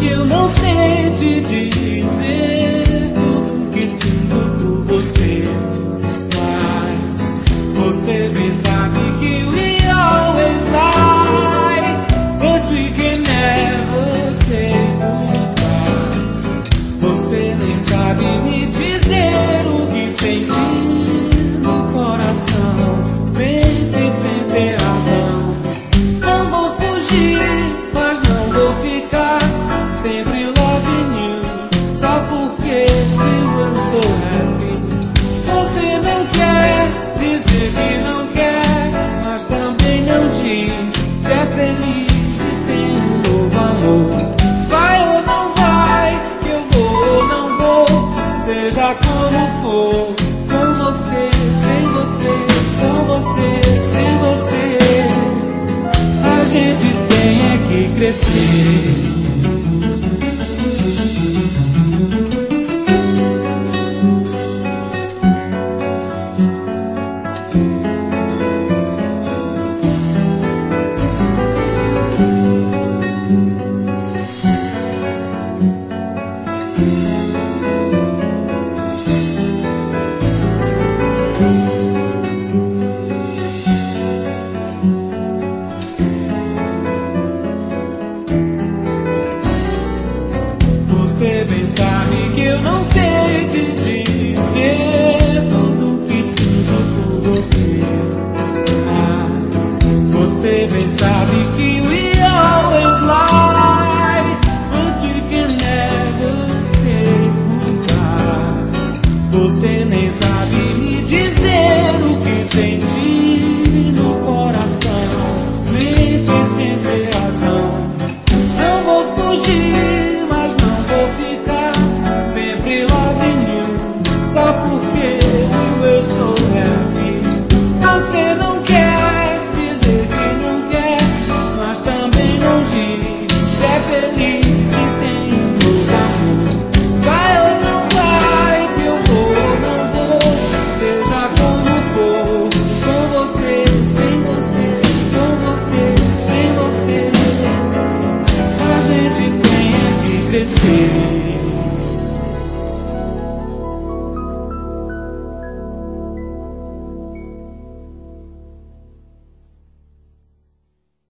eu não sei te dizer tudo que sinto por você. Mas você bem sabe que we always lie, but we can never say goodbye. Você nem sabe me dizer o que senti no coração, mente sem ter razão. Não vou fugir, mas não vou ficar, sempre loving you, só porque eu sou happy. Você não quer dizer que não quer, mas também não diz se é feliz e tem um novo amor. Vai ou não vai, que eu vou ou não vou, seja como for, com você, sem você, com você, sem você. A gente tem é que crescer. Você bem sabe que eu não sei te dizer tudo que sinto por você. Mas você bem sabe que we always lie, but we can never say goodbye. Você nem sabe me dizer o que senti no coração, mente sem ter razão. Não vou fugir, mas não vou ficar, sempre loving you, só porque eu sou happy. Você não quer dizer que não quer, mas também não diz que é feliz e tem um novo amor. Vai ou não vai, que eu vou ou não vou, seja como for, com você, sem você, com você, sem você. A gente tem é que crescer.